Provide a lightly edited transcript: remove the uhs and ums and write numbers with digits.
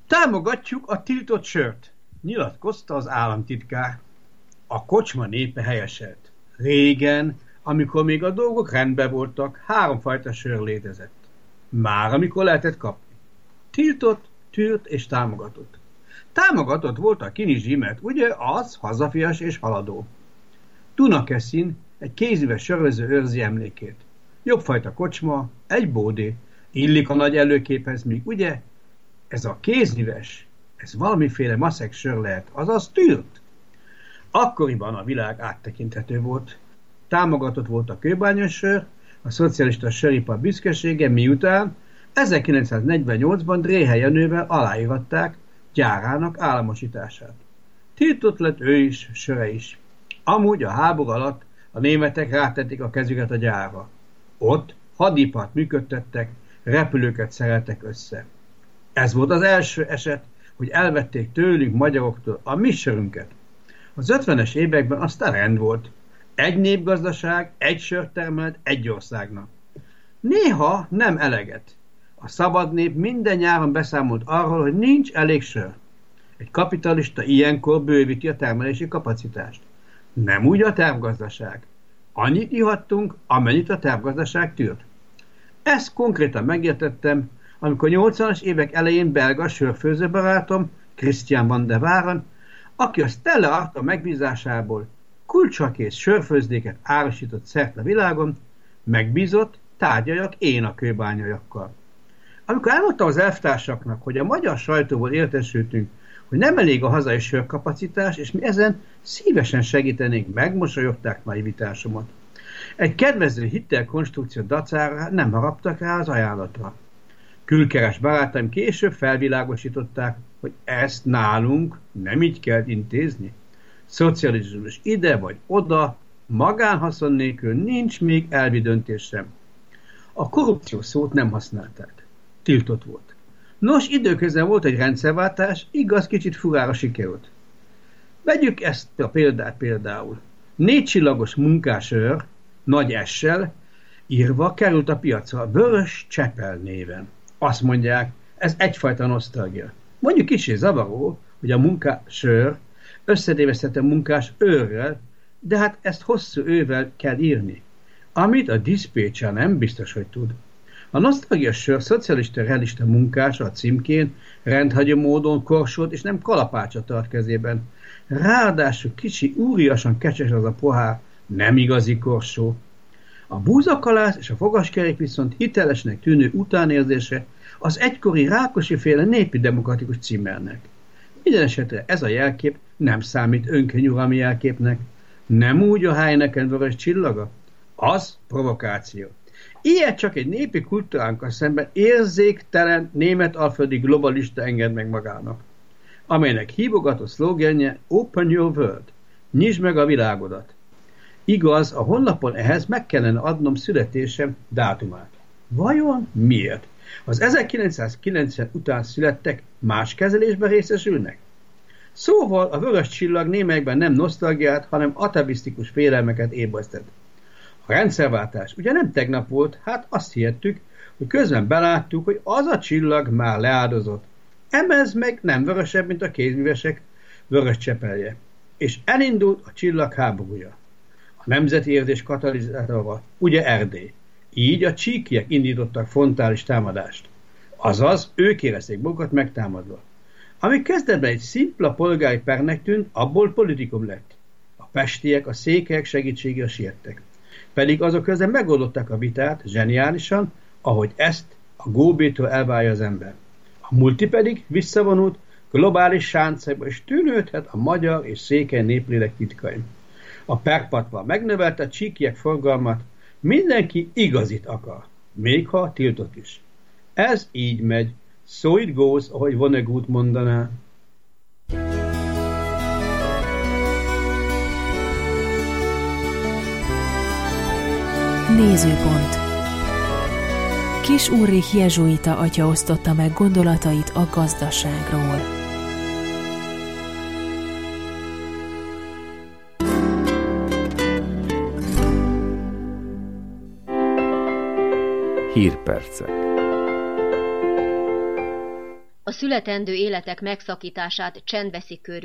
Támogatjuk a tiltott sört, nyilatkozta az államtitkár. A kocsma népe helyeselt. Régen, amikor még a dolgok rendben voltak, 3 fajta sör létezett. Már amikor lehetett kapni. Tiltott, tűrt és támogatott. Támogatott volt a kinizsi, mert ugye az hazafias és haladó. Dunakeszin egy kézüves söröző őrzi emlékét. Jobbfajta kocsma, egy bódé, illik a nagy előképhez, míg ugye ez a kézműves, ez valamiféle maszek sör lehet, azaz tűrt. Akkoriban a világ áttekinthető volt. Támogatott volt a kőbányos sör, a szocialista söripar büszkesége, miután 1948-ban Dréhe Jenővel aláíratták gyárának államosítását. Tiltott lett ő is, söre is. Amúgy a háború alatt a németek rátették a kezüket a gyárra. Ott hadipart működtettek, repülőket szereltek össze. Ez volt az első eset, hogy elvették tőlünk magyaroktól a mi sörünket. Az 50-es években aztán rend volt. Egy népgazdaság, egy sörtermelet, egy országnak. Néha nem eleget. A szabad nép minden nyáron beszámolt arról, hogy nincs elég sör. Egy kapitalista ilyenkor bővíti a termelési kapacitást. Nem úgy a tervgazdaság. Annyit ihattunk, amennyit a tervgazdaság tűrt. Ezt konkrétan megértettem, amikor 80-as évek elején belga sörfőző barátom, Christian van der Waaren, aki a Stella Artois megbízásából kulcsakész sörfőzdéket árusított szerte a világon, megbízott, tárgyaljak én a kőbányajakkal. Amikor elmondtam az elvtársaknak, hogy a magyar sajtóból értesültünk, hogy nem elég a hazai sörkapacitás, és mi ezen szívesen segítenénk, megmosolyogták naivitásomat. Egy kedvező hitelkonstrukció dacára nem haraptak rá az ajánlatra. Külkeres barátaim később felvilágosították, hogy ezt nálunk nem így kell intézni. Szocializmus ide vagy oda, magánhaszon nélkül nincs még elvi döntés sem. A korrupció szót nem használták. Tiltott volt. Nos, időközben volt egy rendszerváltás, igaz, kicsit furára sikerült. Vegyük ezt a példát például. 4 csillagos munkásőr, nagy S-sel írva került a piacra, Vörös Csepel néven. Azt mondják, ez egyfajta nosztalgia. Mondjuk kicsit zavaró, hogy a munkásőr összetévesztette munkás őrrel, de hát ezt hosszú ővel kell írni, amit a diszpécser nem biztos, hogy tud. A nosztalgia sör szocialista realista munkás a címkén rendhagyó módon korsót és nem kalapácsot tart kezében. Ráadásul kicsi, úriasan kecses az a pohár, nem igazi korsó. A búzakalász és a fogaskerék viszont hitelesnek tűnő utánérzése az egykori Rákosi-féle népi demokratikus címernek. Minden esetre ez a jelkép nem számít önkényuralmi jelképnek. Nem úgy a Heineken vörös csillaga? Az provokáció. Ilyet csak egy népi kultúránkkal szemben érzéktelen német-alföldi globalista enged meg magának, amelynek hívogató szlogenje Open Your World, nyisd meg a világodat. Igaz, a honlapon ehhez meg kellene adnom születésem dátumát. Vajon miért? Az 1990 után születtek más kezelésben részesülnek? Szóval a vörös csillag némelyekben nem nosztalgiát, hanem atavisztikus félelmeket ébresztett. A rendszerváltás ugye nem tegnap volt, hát azt hihettük, hogy közben beláttuk, hogy az a csillag már leáldozott. Emez meg nem vörösebb, mint a kézművesek vörös csepelje. És elindult a csillag háborúja. A nemzeti érzés katalizátora, ugye Erdély. Így a csíkiek indítottak frontális támadást. Azaz, ők érezték magukat megtámadva. Ami kezdetben egy szimpla polgári pernek tűnt, abból politikum lett. A pestiek a székelyek segítségére siettek. Pedig azok közben megoldották a vitát zseniálisan, ahogy ezt a góbétól elvárja az ember. A multi pedig visszavonult globális sáncaiba, és tűnődhet a magyar és székely néplélek titkaim. A perpatva megnövelte a csíkiek forgalmat, mindenki igazit akar, még ha tiltott is. Ez így megy, so it goes, ahogy Vonnegut mondaná. Nézőpont. Kis Ulrich jezsuita atya osztotta meg gondolatait a gazdaságról. Hírpercek. A születendő életek megszakítását csend veszi körül.